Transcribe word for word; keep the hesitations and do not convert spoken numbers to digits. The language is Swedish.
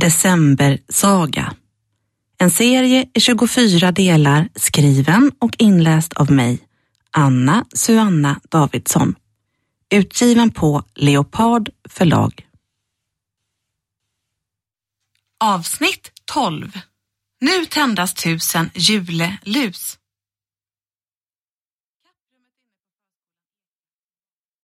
Decembersaga. En serie i tjugofyra delar skriven och inläst av mig, Anna Suanna Davidsson. Utgiven på Leopard förlag. Avsnitt tolv. Nu tändas tusen julelus.